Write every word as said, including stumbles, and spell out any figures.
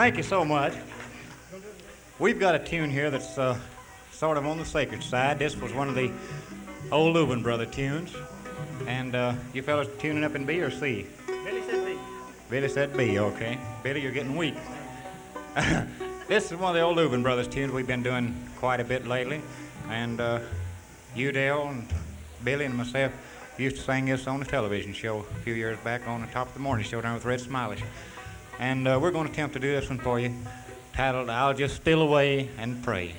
Thank you so much. We've got a tune here that's uh, sort of on the sacred side. This was one of the old Lubin Brother tunes. And uh, you fellas tuning up in B or C? Billy said B. Billy said B, okay. Billy, you're getting weak. This is one of the old Lubin Brothers tunes we've been doing quite a bit lately. And uh, you, Dale, and Billy, and myself used to sing this on a television show a few years back on the top of the morning show down with Red Smiley. And uh, we're going to attempt to do this one for you, titled I'll Just Steal Away and Pray.